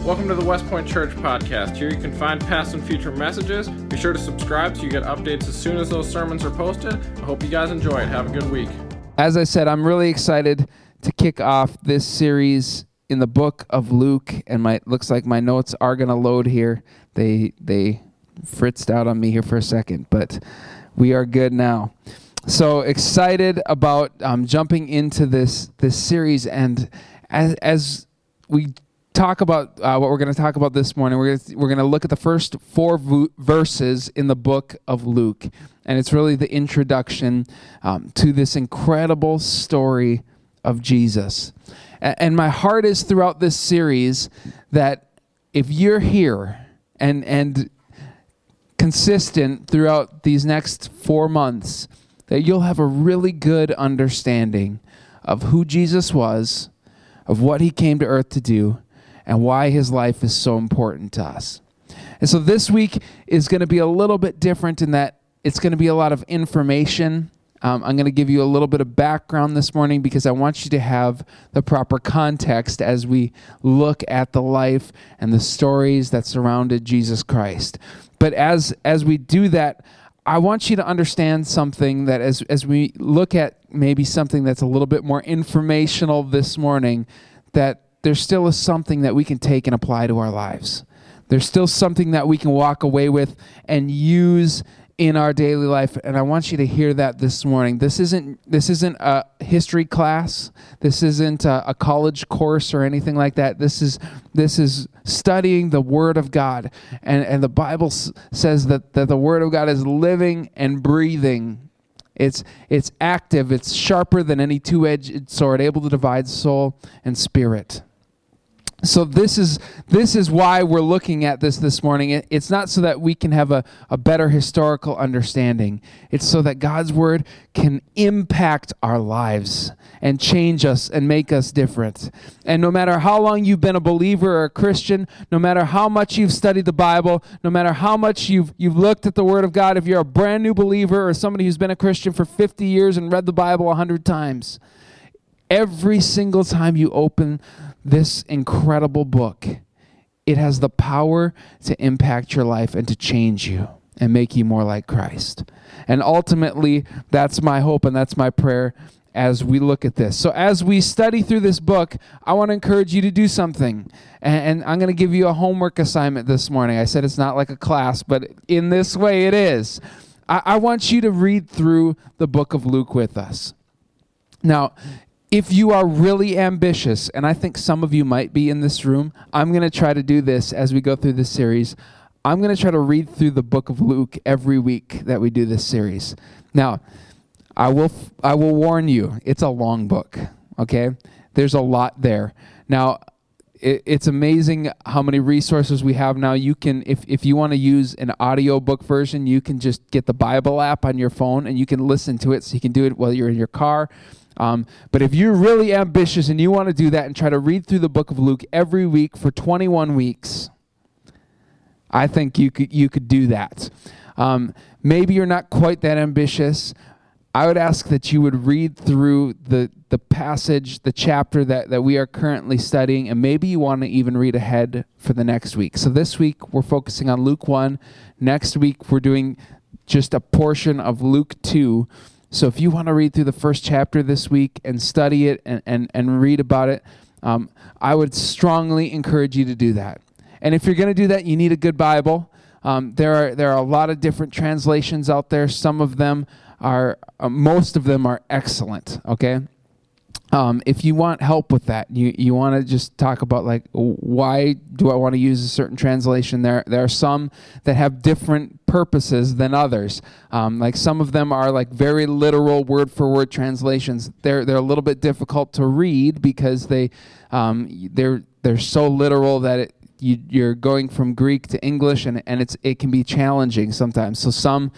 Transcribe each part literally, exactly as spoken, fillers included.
Welcome to the West Point Church podcast. Here you can find past and future messages. Be sure to subscribe so you get updates as soon as those sermons are posted. I hope you guys enjoy it. Have a good week. As I said, I'm really excited to kick off this series in the book of Luke, and my looks like my notes are going to load here. They they fritzed out on me here for a second, but we are good now. So excited about um, jumping into this this series, and as as we talk about uh, what we're going to talk about this morning, we're gonna, we're going to look at the first four v- verses in the book of Luke, and it's really the introduction um, to this incredible story of Jesus. A- and my heart is throughout this series that if you're here and and consistent throughout these next four months, that you'll have a really good understanding of who Jesus was, of what he came to earth to do, and why his life is so important to us. And so this week is going to be a little bit different in that it's going to be a lot of information. Um, I'm going to give you a little bit of background this morning because I want you to have the proper context as we look at the life and the stories that surrounded Jesus Christ. But as as we do that, I want you to understand something that as, as we look at maybe something that's a little bit more informational this morning, that there still is something that we can take and apply to our lives. There's still something that we can walk away with and use in our daily life, and I want you to hear that this morning. This isn't this isn't a history class. This isn't a, a college course or anything like that. This is this is studying the Word of God, and and the Bible s- says that that the Word of God is living and breathing. It's it's active. It's sharper than any two-edged sword, able to divide soul and spirit. So this is this is why we're looking at this this morning. It, it's not so that we can have a, a better historical understanding. It's so that God's Word can impact our lives and change us and make us different. And no matter how long you've been a believer or a Christian, no matter how much you've studied the Bible, no matter how much you've you've looked at the Word of God, if you're a brand new believer or somebody who's been a Christian for fifty years and read the Bible a hundred times, every single time you open this incredible book, it has the power to impact your life and to change you and make you more like Christ. And ultimately, that's my hope and that's my prayer as we look at this. So as we study through this book, I want to encourage you to do something. And, and I'm going to give you a homework assignment this morning. I said it's not like a class, but in this way it is. I, I want you to read through the book of Luke with us. Now, if you are really ambitious, and I think some of you might be in this room, I'm going to try to do this as we go through this series. I'm going to try to read through the book of Luke every week that we do this series. Now, I will I will warn you, it's a long book, okay? There's a lot there. Now, it, it's amazing how many resources we have now. You can, if, if you want to use an audiobook version, you can just get the Bible app on your phone, and you can listen to it, so you can do it while you're in your car. Um, but if you're really ambitious and you want to do that and try to read through the book of Luke every week for twenty-one weeks, I think you could you could do that. Um, maybe you're not quite that ambitious. I would ask that you would read through the, the passage, the chapter that, that we are currently studying, and maybe you want to even read ahead for the next week. So this week we're focusing on Luke one. Next week we're doing just a portion of Luke two. So if you want to read through the first chapter this week and study it and, and, and read about it, um, I would strongly encourage you to do that. And if you're going to do that, you need a good Bible. Um, there are there are a lot of different translations out there. Some of them are, uh, most of them are excellent, okay? Um, if you want help with that, you, you want to just talk about, like, why do I want to use a certain translation? There there are some that have different purposes than others. Um, like some of them are like very literal word-for-word translations. They're they're a little bit difficult to read because they um, they're they're so literal that it, you, you're going from Greek to English, and and it's it can be challenging sometimes. So some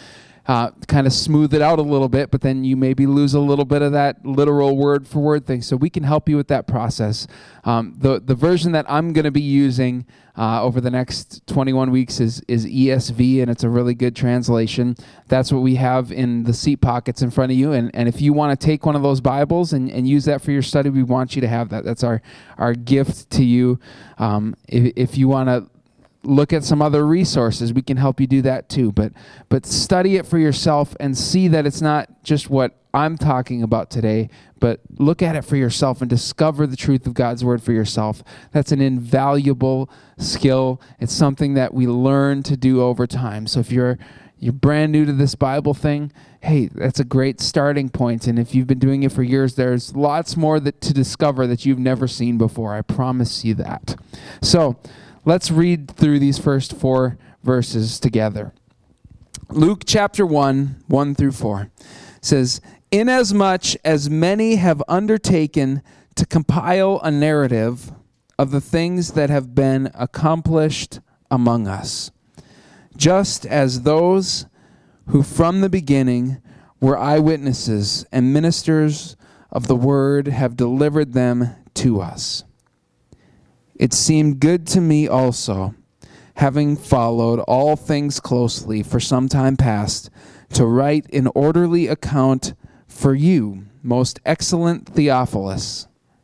uh, kind of smooth it out a little bit, but then you maybe lose a little bit of that literal word for word thing. So we can help you with that process. Um, the the version that I'm going to be using uh, over the next twenty-one weeks is is E S V, and it's a really good translation. That's what we have in the seat pockets in front of you. And, and if you want to take one of those Bibles and, and use that for your study, we want you to have that. That's our, our gift to you. Um, if, if you want to look at some other resources, we can help you do that too. But but study it for yourself and see that it's not just what I'm talking about today, but look at it for yourself and discover the truth of God's word for yourself. That's an invaluable skill. It's something that we learn to do over time. So if you're you're brand new to this Bible thing, hey, that's a great starting point. And if you've been doing it for years, there's lots more that to discover that you've never seen before. I promise you that. So let's read through these first four verses together. Luke chapter one, one through four says, "Inasmuch as many have undertaken to compile a narrative of the things that have been accomplished among us, just as those who from the beginning were eyewitnesses and ministers of the word have delivered them to us. It seemed good to me also, having followed all things closely for some time past, to write an orderly account for you, most excellent Theophilus,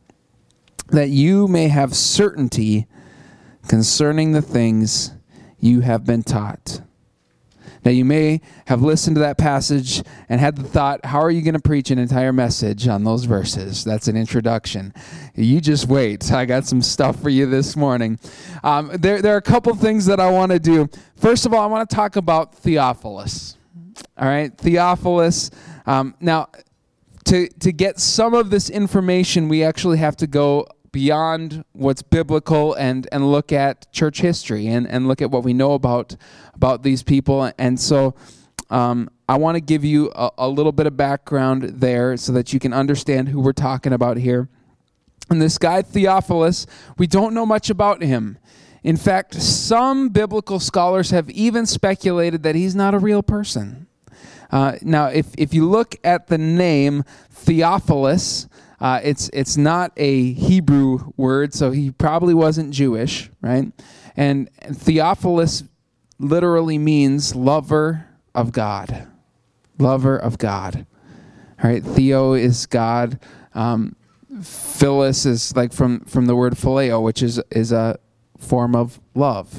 that you may have certainty concerning the things you have been taught." Now, you may have listened to that passage and had the thought, how are you going to preach an entire message on those verses? That's an introduction. You just wait. I got some stuff for you this morning. Um, there, there are a couple things that I want to do. First of all, I want to talk about Theophilus. All right, Theophilus. Um, now, to to get some of this information, we actually have to go beyond what's biblical and, and look at church history and, and look at what we know about about these people. And so um, I want to give you a, a little bit of background there so that you can understand who we're talking about here. And this guy, Theophilus, we don't know much about him. In fact, some biblical scholars have even speculated that he's not a real person. Uh, now, if, if you look at the name Theophilus, Uh, it's it's not a Hebrew word, so he probably wasn't Jewish, right? And Theophilus literally means lover of God. Lover of God. All right, Theo is God. Um, Philus is like from, from the word phileo, which is, is a form of love.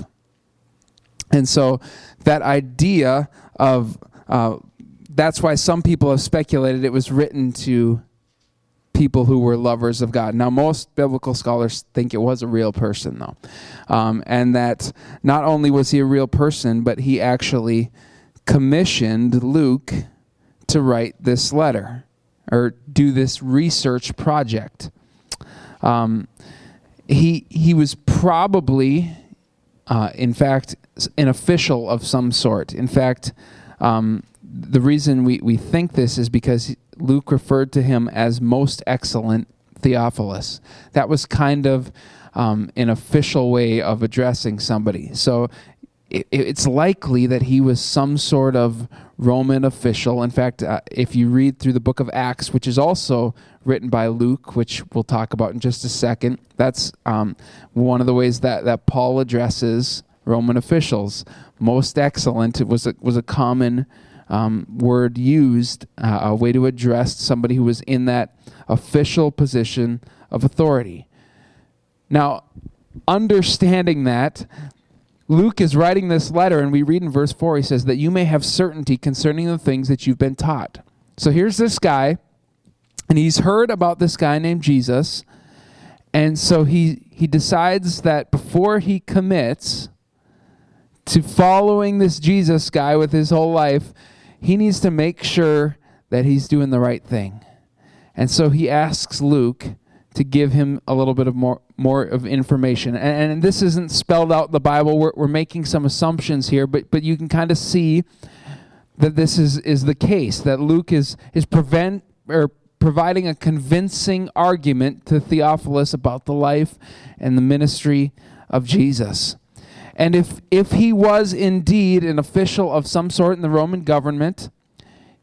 And so that idea of, uh, that's why some people have speculated it was written to people who were lovers of God. Now, most biblical scholars think it was a real person, though. Um, and that not only was he a real person, but he actually commissioned Luke to write this letter or do this research project. Um, he he was probably, uh, in fact, an official of some sort. In fact, um, the reason we, we think this is because Luke referred to him as most excellent Theophilus. That was kind of um, an official way of addressing somebody. So it, it's likely that he was some sort of Roman official. In fact, uh, if you read through the book of Acts, which is also written by Luke, which we'll talk about in just a second, that's um, one of the ways that, that Paul addresses Roman officials. Most excellent was a, was a common Um, word used, uh, a way to address somebody who was in that official position of authority. Now, understanding that, Luke is writing this letter, and we read in verse four, he says, that you may have certainty concerning the things that you've been taught. So here's this guy, and he's heard about this guy named Jesus, and so he, he decides that before he commits to following this Jesus guy with his whole life, he needs to make sure that he's doing the right thing. And so he asks Luke to give him a little bit of more, more of information. And, and this isn't spelled out in the Bible. We're, we're making some assumptions here, but but you can kind of see that this is, is the case, that Luke is is prevent or providing a convincing argument to Theophilus about the life and the ministry of Jesus. And if if he was indeed an official of some sort in the Roman government,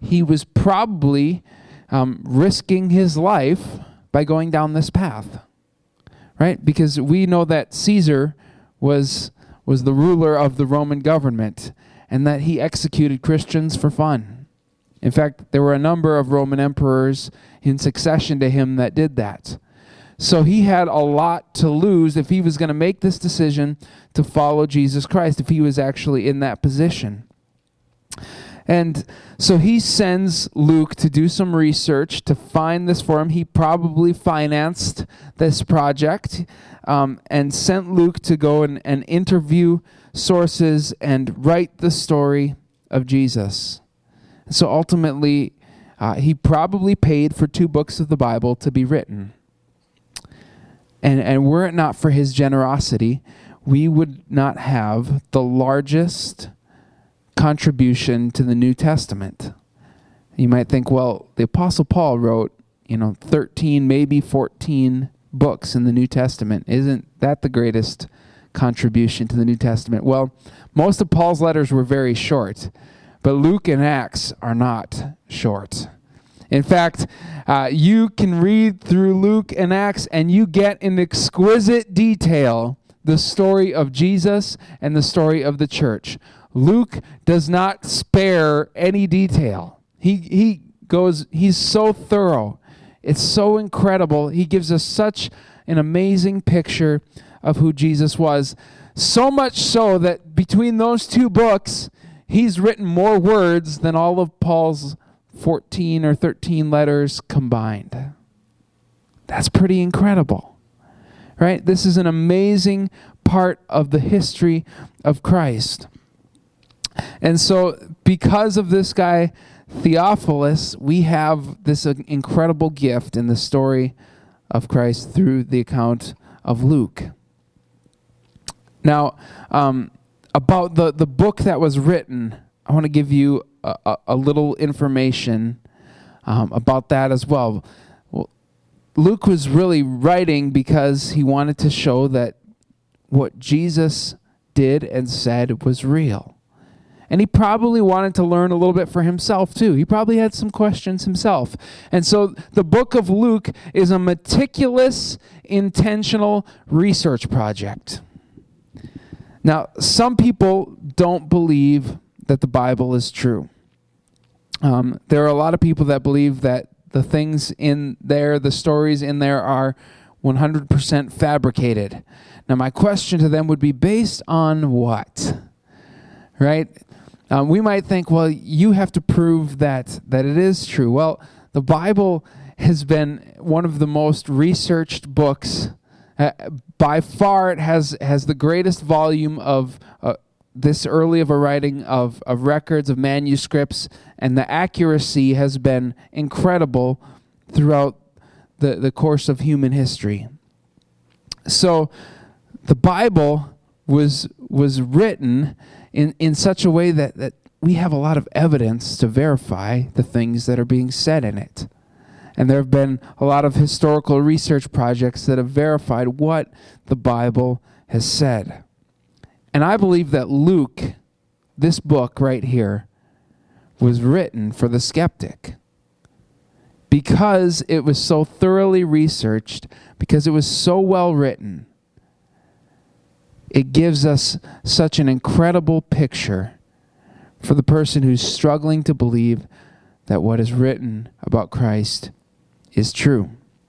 he was probably um, risking his life by going down this path, right? Because we know that Caesar was was the ruler of the Roman government, and that he executed Christians for fun. In fact, there were a number of Roman emperors in succession to him that did that. So he had a lot to lose if he was going to make this decision to follow Jesus Christ, if he was actually in that position. And so he sends Luke to do some research to find this for him. He probably financed this project um, and sent Luke to go and, and interview sources and write the story of Jesus. So ultimately, uh, he probably paid for two books of the Bible to be written. And, and were it not for his generosity, we would not have the largest contribution to the New Testament. You might think, well, the Apostle Paul wrote, you know, thirteen, maybe fourteen books in the New Testament. Isn't that the greatest contribution to the New Testament? Well, most of Paul's letters were very short, but Luke and Acts are not short. In fact, uh, you can read through Luke and Acts and you get in exquisite detail the story of Jesus and the story of the church. Luke does not spare any detail. He he goes, he's so thorough. It's so incredible. He gives us such an amazing picture of who Jesus was. So much so that between those two books, he's written more words than all of Paul's fourteen or thirteen letters combined. That's pretty incredible, right? This is an amazing part of the history of Christ. And so because of this guy, Theophilus, we have this incredible gift in the story of Christ through the account of Luke. Now, um, about the, the book that was written, I want to give you a, a, a little information um, about that as well. well. Luke was really writing because he wanted to show that what Jesus did and said was real. And he probably wanted to learn a little bit for himself too. He probably had some questions himself. And so the book of Luke is a meticulous, intentional research project. Now, some people don't believe that the Bible is true. Um, there are a lot of people that believe that the things in there, the stories in there are one hundred percent fabricated. Now, my question to them would be based on what? Right? Um, we might think, well, you have to prove that that it is true. Well, the Bible has been one of the most researched books. Uh, by far, it has has the greatest volume of uh, this early of a writing of, of records, of manuscripts, and the accuracy has been incredible throughout the, the course of human history. So the Bible was was written in, in such a way that, that we have a lot of evidence to verify the things that are being said in it. And there have been a lot of historical research projects that have verified what the Bible has said. And I believe that Luke, this book right here, was written for the skeptic. Because it was so thoroughly researched, because it was so well written, it gives us such an incredible picture for the person who's struggling to believe that what is written about Christ is true.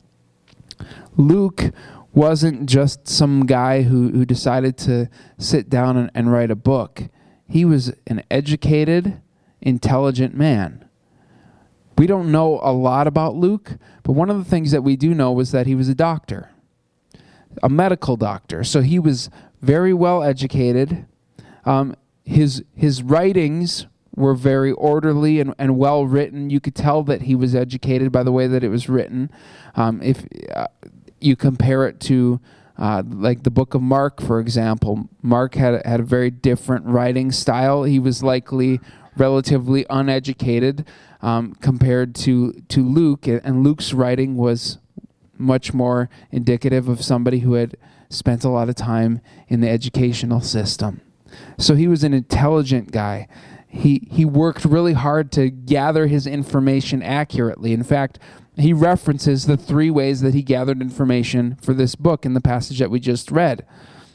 Luke wasn't just some guy who, who decided to sit down and, and write a book. He was an educated, intelligent man. We don't know a lot about Luke, but one of the things that we do know was that he was a doctor, a medical doctor. So he was very well educated. Um, his his writings were very orderly and, and well written. You could tell that he was educated by the way that it was written. Um, if uh, you compare it to uh, like the book of Mark, for example, Mark had had a very different writing style. He was likely relatively uneducated um, compared to to Luke, and Luke's writing was much more indicative of somebody who had spent a lot of time in the educational system. So he was an intelligent guy. he he worked really hard to gather his information accurately. In fact, he references the three ways that he gathered information for this book in the passage that we just read.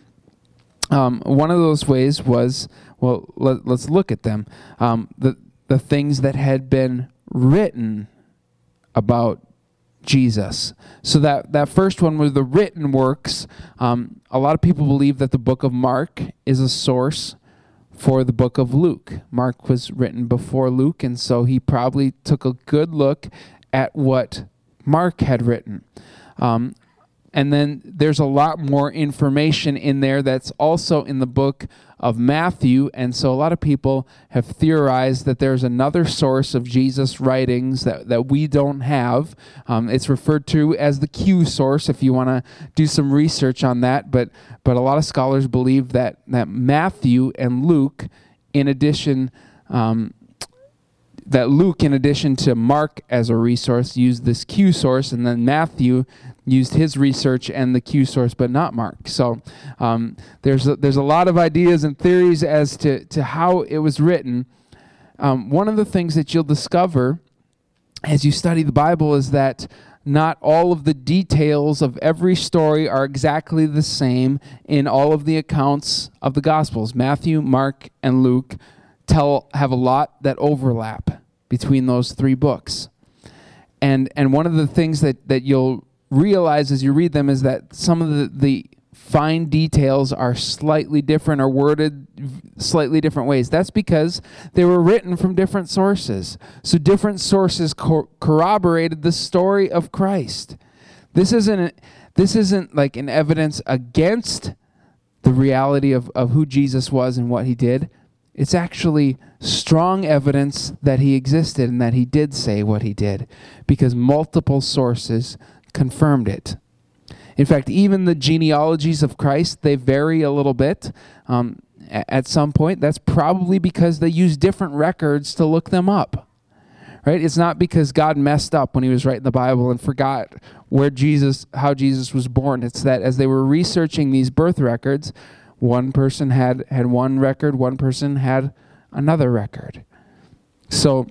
Um, one of those ways was, well, let, let's look at them. Um, the the things that had been written about Jesus. So that, that first one was the written works. Um, a lot of people believe that the book of Mark is a source for the book of Luke. Mark was written before Luke, and so he probably took a good look at what Mark had written. Um, and then there's a lot more information in there that's also in the book of Matthew, and so a lot of people have theorized that there's another source of Jesus' writings that, that we don't have. Um, it's referred to as the Q source if you want to do some research on that, but but a lot of scholars believe that, that Matthew and Luke, in addition, um, that Luke, in addition to Mark as a resource, used this Q source, and then Matthew used his research and the Q source, but not Mark. So um, there's a, there's a lot of ideas and theories as to, to how it was written. Um, one of the things that you'll discover as you study the Bible is that not all of the details of every story are exactly the same in all of the accounts of the Gospels. Matthew, Mark, and Luke tell have a lot that overlap between those three books. And and one of the things that, that you'll realize as you read them is that some of the, the fine details are slightly different or worded slightly different ways. That's because they were written from different sources. So different sources co- corroborated the story of Christ. This isn't this isn't like an evidence against the reality of, of who Jesus was and what he did. It's actually strong evidence that he existed and that he did say what he did, because multiple sources confirmed it. In fact, even the genealogies of Christ, they vary a little bit um, at some point. That's probably because they use different records to look them up, right? It's not because God messed up when he was writing the Bible and forgot where Jesus, how Jesus was born. It's that as they were researching these birth records, one person had, had one record, one person had another record. So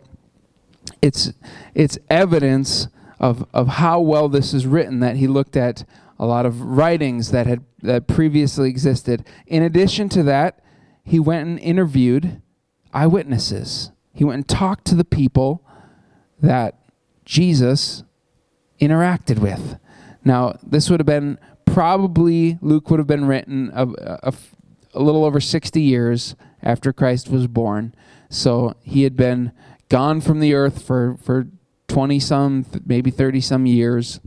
it's it's evidence of of how well this is written that he looked at a lot of writings that had that previously existed. In addition to that, he went and interviewed eyewitnesses. He went and talked to the people that Jesus interacted with. Now, this would have been probably, Luke would have been written a, a, a little over sixty years after Christ was born. So he had been gone from the earth for, for twenty-some, maybe thirty-some years.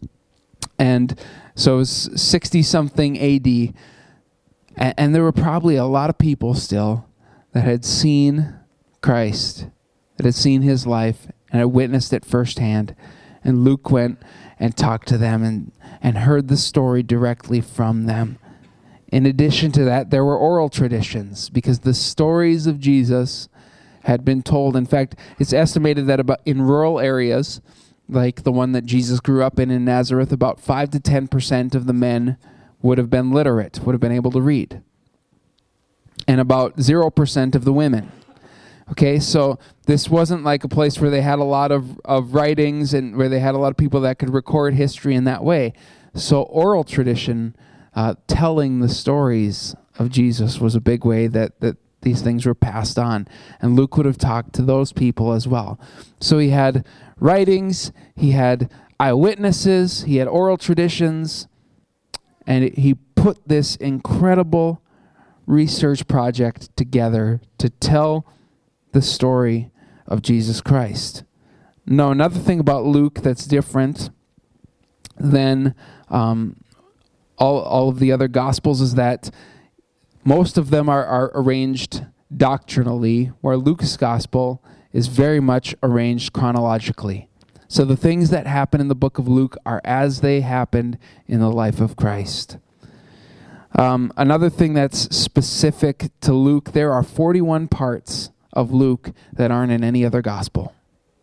And so it was sixty-something A D. And, and there were probably a lot of people still that had seen Christ, that had seen his life, and had witnessed it firsthand. And Luke went and talked to them and, and heard the story directly from them. In addition to that, there were oral traditions, because the stories of Jesus had been told. In fact, it's estimated that about in rural areas, like the one that Jesus grew up in in Nazareth, about five to ten percent of the men would have been literate, would have been able to read. And about zero percent of the women. Okay, so this wasn't like a place where they had a lot of, of writings and where they had a lot of people that could record history in that way. So oral tradition, uh, telling the stories of Jesus, was a big way that, that these things were passed on. And Luke would have talked to those people as well. So he had writings, he had eyewitnesses, he had oral traditions, and it, he put this incredible research project together to tell the story of Jesus Christ. Now, another thing about Luke that's different than um, all, all of the other Gospels is that most of them are, are arranged doctrinally, where Luke's Gospel is very much arranged chronologically. So the things that happen in the book of Luke are as they happened in the life of Christ. Um, another thing that's specific to Luke, there are forty-one parts of Luke that aren't in any other gospel.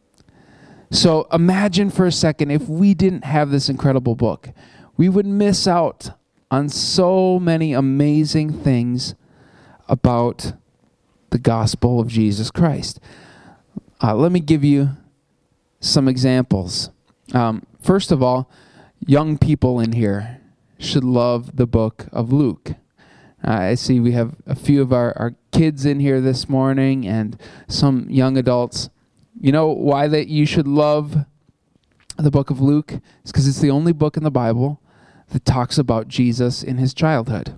So imagine for a second if we didn't have this incredible book. We would miss out on so many amazing things about the gospel of Jesus Christ. Uh, let me give you some examples. Um, first of all, young people in here should love the book of Luke. Uh, I see we have a few of our, our kids in here this morning and some young adults. You know why that you should love the book of Luke? It's because it's the only book in the Bible that talks about Jesus in his childhood.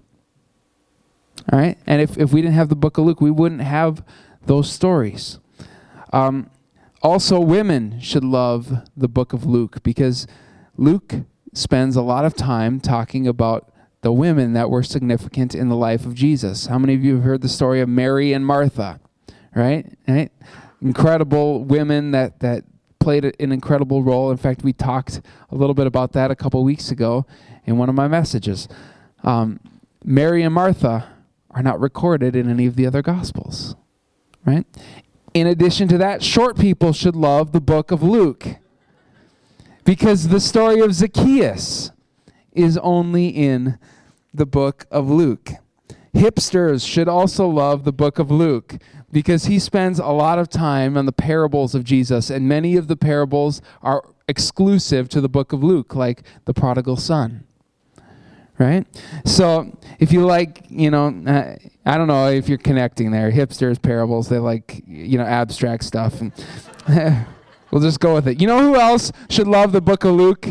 All right? And if, if we didn't have the book of Luke, we wouldn't have those stories. Um, also, women should love the book of Luke because Luke spends a lot of time talking about the women that were significant in the life of Jesus. How many of you have heard the story of Mary and Martha? Right? Right? Incredible women that, that played an incredible role. In fact, we talked a little bit about that a couple weeks ago in one of my messages. Um, Mary and Martha are not recorded in any of the other Gospels. Right? In addition to that, short people should love the book of Luke because the story of Zacchaeus is only in the book of Luke. Hipsters should also love the book of Luke because he spends a lot of time on the parables of Jesus, and many of the parables are exclusive to the book of Luke, like the prodigal son. Right? So if you like, you know, uh, I don't know if you're connecting there. Hipsters, parables, they like, you know, abstract stuff. And we'll just go with it. You know who else should love the book of Luke?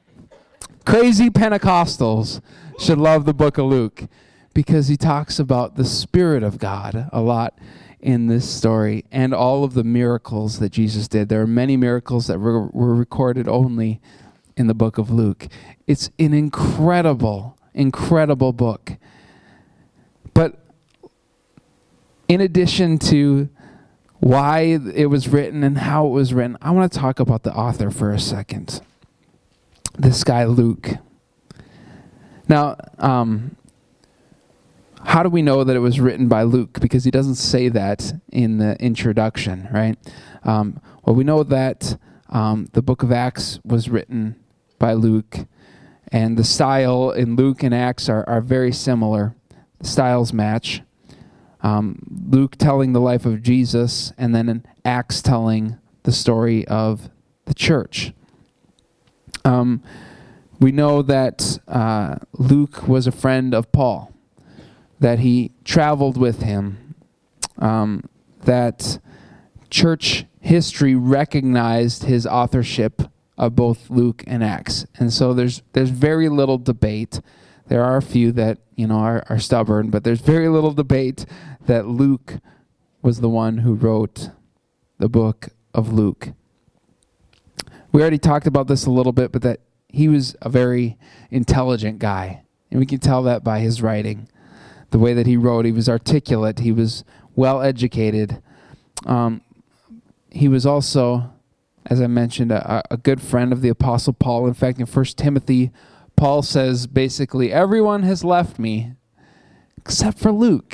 Crazy Pentecostals should love the book of Luke because he talks about the Spirit of God a lot in this story and all of the miracles that Jesus did. There are many miracles that were, were recorded only in the book of Luke. It's an incredible, incredible book. But in addition to why it was written and how it was written, I want to talk about the author for a second. This guy, Luke. Now, um, how do we know that it was written by Luke? Because he doesn't say that in the introduction, right? Um, well, we know that um, the book of Acts was written by Luke, and the style in Luke and Acts are, are very similar. The styles match. Um, Luke telling the life of Jesus, and then in Acts telling the story of the church. Um, we know that uh, Luke was a friend of Paul, that he traveled with him, um, that church history recognized his authorship of both Luke and Acts. And so there's there's very little debate. There are a few that, you know, are, are stubborn, but there's very little debate that Luke was the one who wrote the book of Luke. We already talked about this a little bit, but that he was a very intelligent guy. And we can tell that by his writing. The way that he wrote, he was articulate. He was well educated. Um, he was also, as I mentioned, a, a good friend of the Apostle Paul. In fact, in First Timothy, Paul says basically, everyone has left me except for Luke.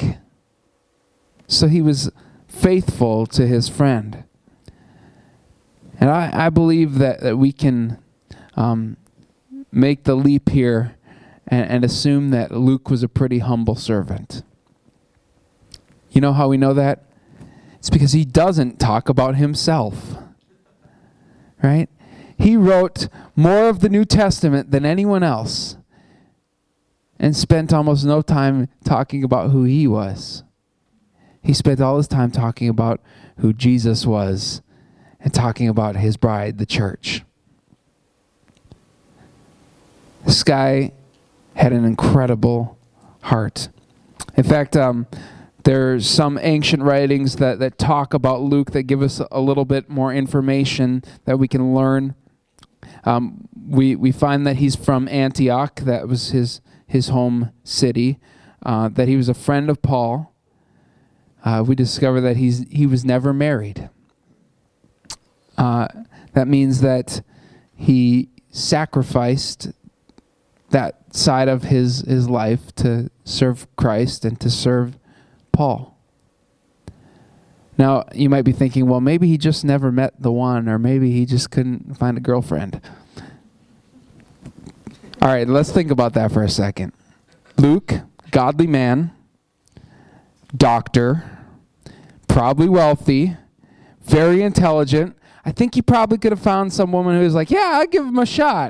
So he was faithful to his friend. And I, I believe that, that we can um, make the leap here and, and assume that Luke was a pretty humble servant. You know how we know that? It's because he doesn't talk about himself. Right? He wrote more of the New Testament than anyone else and spent almost no time talking about who he was. He spent all his time talking about who Jesus was and talking about his bride, the church. This guy had an incredible heart. In fact, um, there's some ancient writings that, that talk about Luke that give us a little bit more information that we can learn. Um, we we find that he's from Antioch. That was his, his home city. Uh, that he was a friend of Paul. Uh, we discover that he's he was never married. Uh, that means that he sacrificed that side of his, his life to serve Christ and to serve Paul. Now, you might be thinking, well, maybe he just never met the one, or maybe he just couldn't find a girlfriend. All right, let's think about that for a second. Luke, godly man, doctor, probably wealthy, very intelligent. I think he probably could have found some woman who was like, yeah, I'll give him a shot.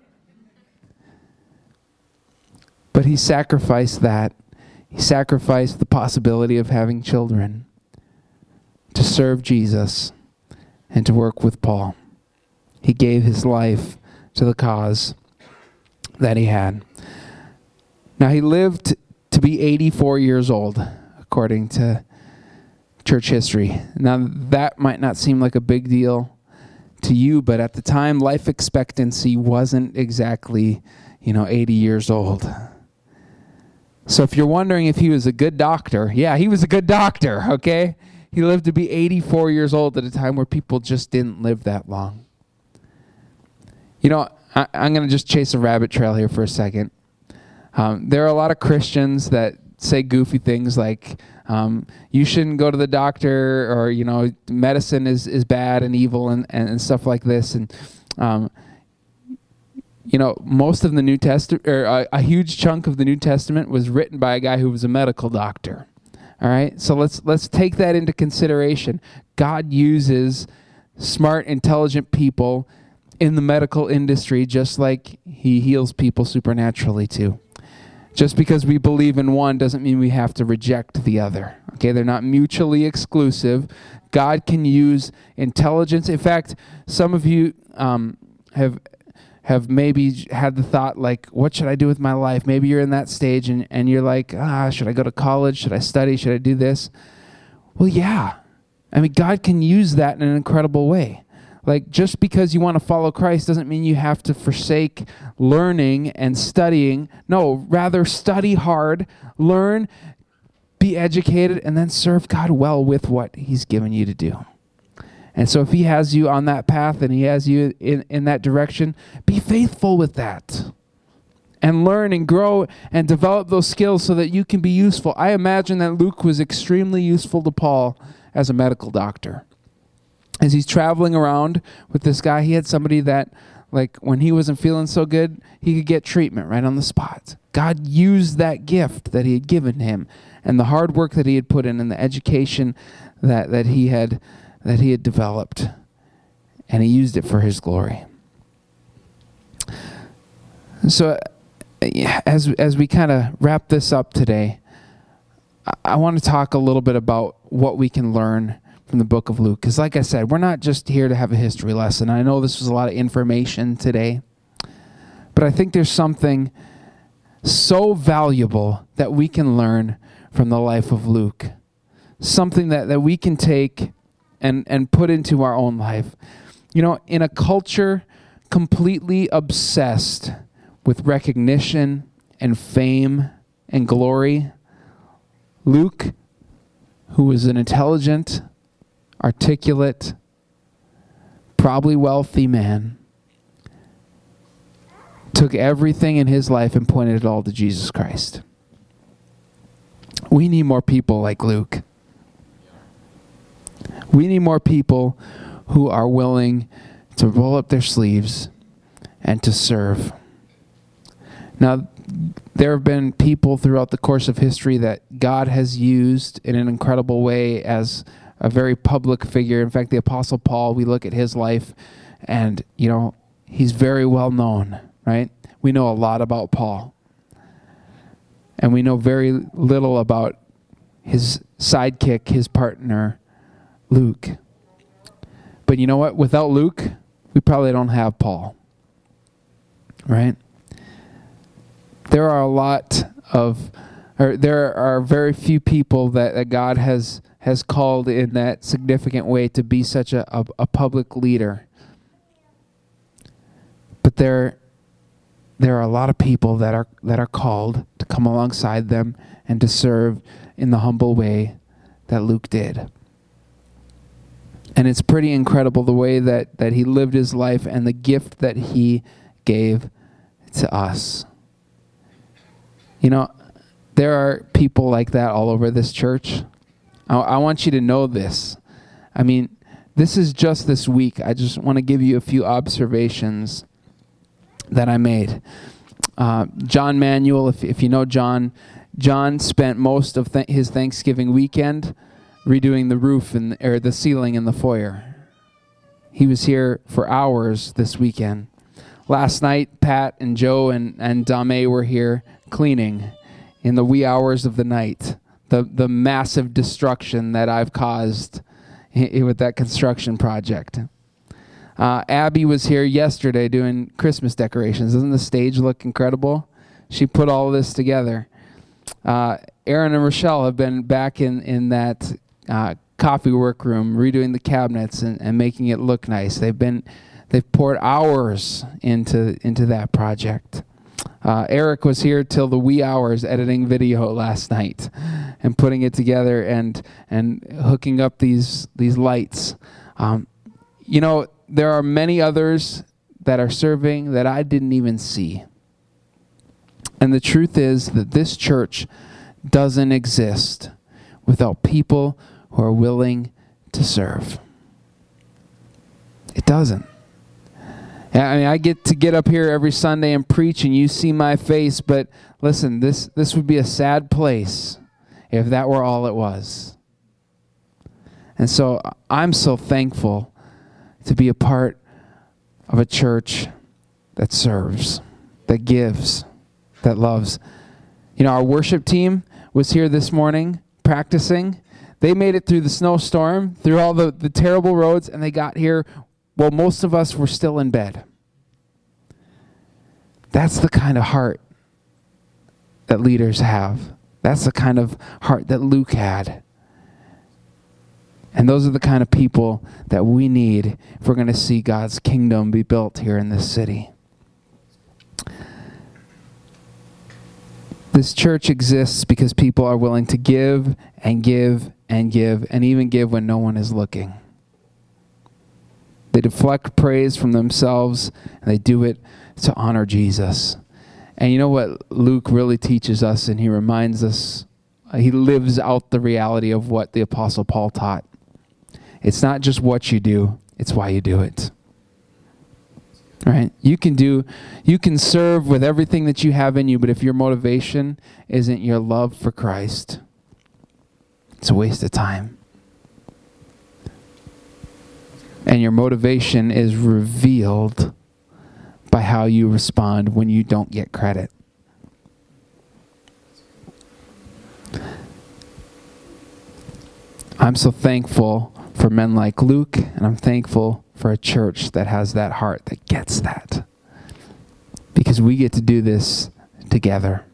But he sacrificed that. He sacrificed the possibility of having children to serve Jesus and to work with Paul. He gave his life to the cause that he had. Now, he lived to be eighty-four years old, according to church history. Now, that might not seem like a big deal to you, but at the time, life expectancy wasn't exactly, you know, eighty years old. So if you're wondering if he was a good doctor, yeah, he was a good doctor, okay? He lived to be eighty-four years old at a time where people just didn't live that long. You know, I, I'm going to just chase a rabbit trail here for a second. Um, there are a lot of Christians that say goofy things like, um, you shouldn't go to the doctor, or, you know, medicine is, is bad and evil and, and, and stuff like this. And, um, you know, most of the New Testament, or a, a huge chunk of the New Testament was written by a guy who was a medical doctor. All right, so let's let's take that into consideration. God uses smart, intelligent people in the medical industry just like he heals people supernaturally too. Just because we believe in one doesn't mean we have to reject the other. Okay, they're not mutually exclusive. God can use intelligence. In fact, some of you um, have have maybe had the thought, like, what should I do with my life? Maybe you're in that stage and, and you're like, ah, should I go to college? Should I study? Should I do this? Well, yeah. I mean, God can use that in an incredible way. Like, just because you want to follow Christ doesn't mean you have to forsake learning and studying. No, rather study hard, learn, be educated, and then serve God well with what he's given you to do. And so if he has you on that path and he has you in, in that direction, be faithful with that. And learn and grow and develop those skills so that you can be useful. I imagine that Luke was extremely useful to Paul as a medical doctor. As he's traveling around with this guy, he had somebody that, like, when he wasn't feeling so good, he could get treatment right on the spot. God used that gift that he had given him and the hard work that he had put in and the education that, that he had that he had developed, and he used it for his glory. So as as we kind of wrap this up today, I, I want to talk a little bit about what we can learn from the book of Luke. Because like I said, we're not just here to have a history lesson. I know this was a lot of information today, but I think there's something so valuable that we can learn from the life of Luke. Something that, that we can take and, and put into our own life. You know, in a culture completely obsessed with recognition and fame and glory, Luke, who was an intelligent, articulate, probably wealthy man, took everything in his life and pointed it all to Jesus Christ. We need more people like Luke. We need more people who are willing to roll up their sleeves and to serve. Now, there have been people throughout the course of history that God has used in an incredible way as a very public figure. In fact, the Apostle Paul, we look at his life and, you know, he's very well known, right? We know a lot about Paul. And we know very little about his sidekick, his partner, Luke. But you know what? Without Luke, we probably don't have Paul. Right? There are a lot of, or there are very few people that, that God has has called in that significant way to be such a, a, a public leader. But there there are a lot of people that are that are called to come alongside them and to serve in the humble way that Luke did. And it's pretty incredible the way that, that he lived his life and the gift that he gave to us. You know, there are people like that all over this church. I, I want you to know this. I mean, this is just this week. I just want to give you a few observations that I made. Uh, John Manuel, if, if you know John, John spent most of th- his Thanksgiving weekend redoing the roof and or the ceiling in the foyer. He was here for hours this weekend. Last night, Pat and Joe and, and Dame were here cleaning in the wee hours of the night. The the massive destruction that I've caused I- with that construction project. Uh, Abby was here yesterday doing Christmas decorations. Doesn't the stage look incredible? She put all of this together. Uh, Aaron and Rochelle have been back in, in that uh, coffee workroom, redoing the cabinets and, and making it look nice. They've been, they've poured hours into into that project. Uh, Eric was here till the wee hours editing video last night and putting it together and and hooking up these these lights. Um, you know, there are many others that are serving that I didn't even see. And the truth is that this church doesn't exist without people who are willing to serve. It doesn't. I mean, I get to get up here every Sunday and preach, and you see my face, but listen, this, this would be a sad place if that were all it was. And so I'm so thankful to be a part of a church that serves, that gives, that loves. You know, our worship team was here this morning practicing. They made it through the snowstorm, through all the, the terrible roads, and they got here. Well, most of us were still in bed. That's the kind of heart that leaders have. That's the kind of heart that Luke had. And those are the kind of people that we need if we're going to see God's kingdom be built here in this city. This church exists because people are willing to give and give and give and even give when no one is looking. They deflect praise from themselves, and they do it to honor Jesus. And you know what Luke really teaches us, and he reminds us, he lives out the reality of what the Apostle Paul taught. It's not just what you do, it's why you do it. Right? You can do, you can serve with everything that you have in you, but if your motivation isn't your love for Christ, it's a waste of time. And your motivation is revealed by how you respond when you don't get credit. I'm so thankful for men like Luke, and I'm thankful for a church that has that heart, that gets that. Because we get to do this together.